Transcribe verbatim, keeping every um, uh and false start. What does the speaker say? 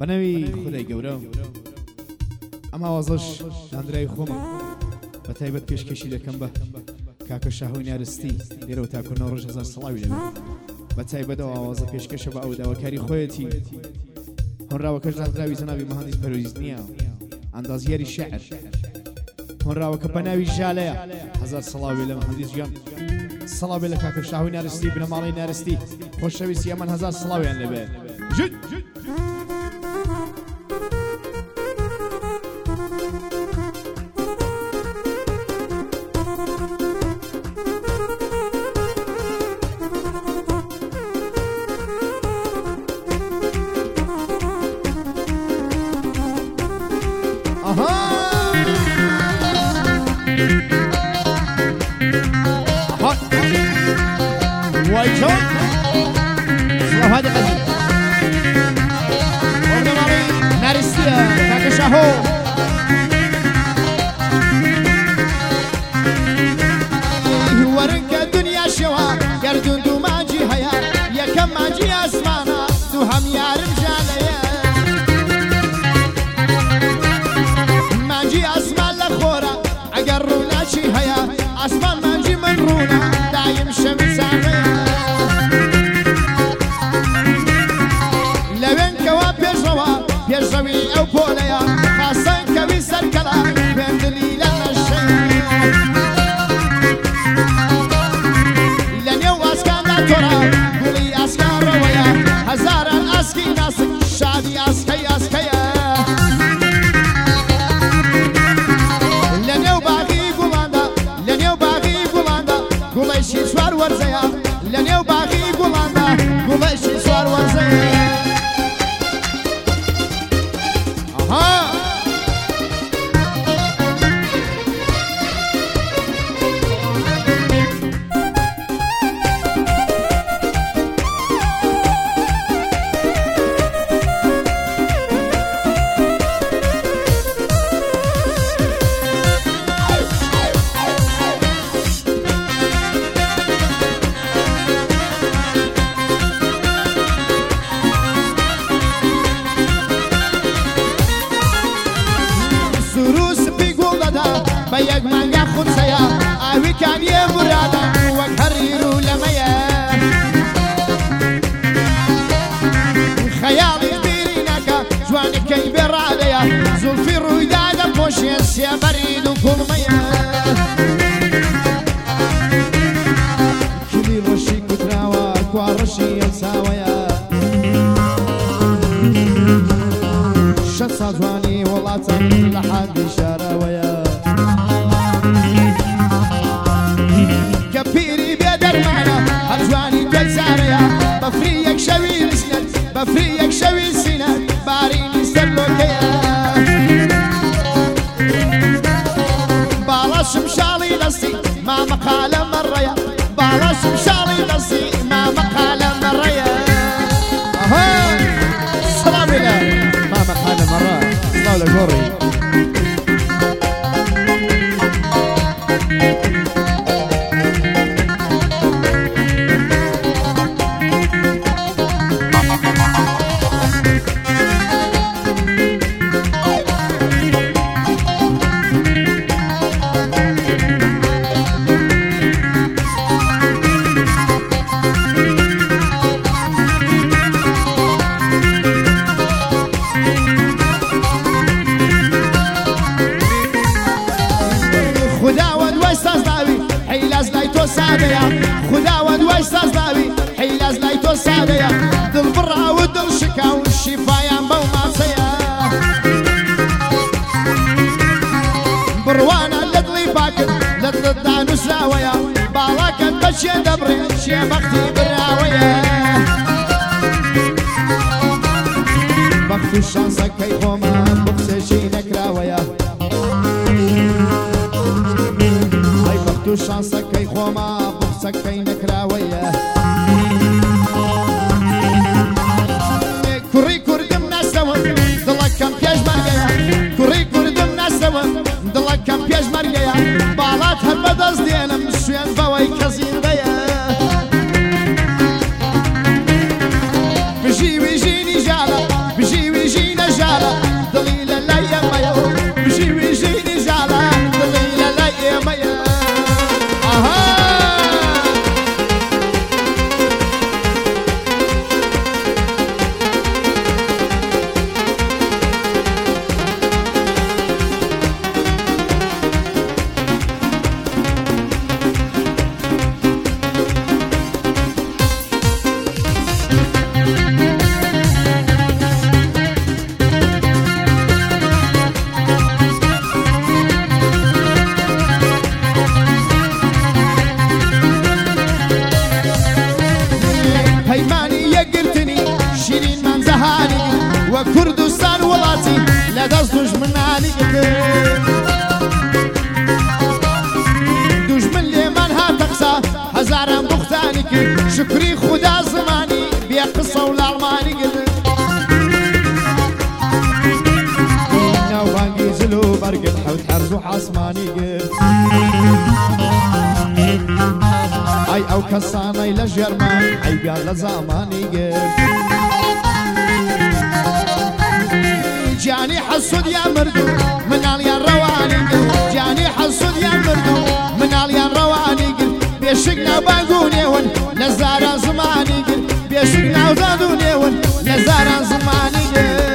بەناوی خودای گەورە ئەم ئاوازەش دانرای خۆمە بە تایبەت پێشکەشی دەکەم بە کاکە شاهۆی نارستی لێرە و تاکۆ ڕۆژ هەزار سەڵاوی لەبێت بە تایبەتەوە ئاوازە پێشکەشە بە ئەو داواکاری خۆیەتی هۆنراوەکەش دانراوی جەنابی مەهەندیس پەرویز نییە ئەندازیاری شەعر هۆنراوەکە بە ناوی ژالەیە هەزار سەڵاوی لە مەهەندیس گیان سەڵاوێ لە کاکە شاهۆی نارستی بنەماڵەی نارستی خۆشەویستی ئەمان هەزار سەڵاویان لەبێت ژوت وايجون صلاح هادي قديم ورنا ماري نارسيا كاكا شاهو ورنك الدنيا شوا يردون دو ماجي هيا يا كم ماجي اسمانا دو هم يا رجاليا ماجي اسمان لخورا اقرونا شي هيا اسمان ماجي منرونا دايم شمس عميا يجري أو بوليا خاصن كوي سركلا بين دليل الشيء لن يو أسكان لا ترى قولي أسكان رويا هزار الأسكي ناسك شادي أسكي أسكيا لن يو باقي قولاندا لن يو باقي قولاندا قولي شي سوار ورزيا لن يو باقي قولاندا قولي شي سوار ورزيا بيق من ياخد سيا اوي كان يمرادا وكريرو لميا خيالي كبيرينك جواني كي براديا زلفي رويدادا بوشيس يا بريد وكل ميا كلي رشي كتراوا كوارشي يساويا شخصا جواني ولاتا لحد شراويا كبيري بيدر معنا هرجواني تلزاريا بفريك شوي لسنت بفريك شوي سنت باريني سبلوكيا بالاش مشالي لسي ما مقالة مريا بالاش مشالي لسي ما مقالة مريا اها سلام الله ما مقالة مرة سلام لجوري خداوند واستاز داوي حيلاز لايتو ساديا دل برا ودل شكا والشفايا بوماسيا بروانا لدلي باكر لدل دانو ساويا بالاك انت شي دبري شي بختي براويا بختو الشانسة كي خوما بخسي شي نكراويا هاي بختو الشانسة كي خوما سكين كراوية كوري كردم نسوا دلك كم بيج مرجيا كوري كردم نسوا دلك كم بيج مرجيا بالات هبدز دينا مشوين بواي كزين ديا بجي ويجيني جالا بجي ويجيني وكردستان ولاتي لا دەست دوژمنانی کرد دوژمن لێمان هاتە قسە هەزاران بوختانی کرد شکری خوددا زمانی بێ قسە و لاڵمانی کرد ناوبانگی جل و بەرگت حەوت هەرز و حاسمانی کرد ئای ئەو کەسانەی لە ژێرمان عەیبیان لە زامانی کرد جانی حەسوودیان مردو مناڵیان ڕەوانی کرد جانی حەسوودیان مردو مناڵیان ڕەوانی کرد بێشک ناوبانگ و نێون نەزاران زمانی کرد بێشک ناوداد و نێون نەزاران زمانی کرد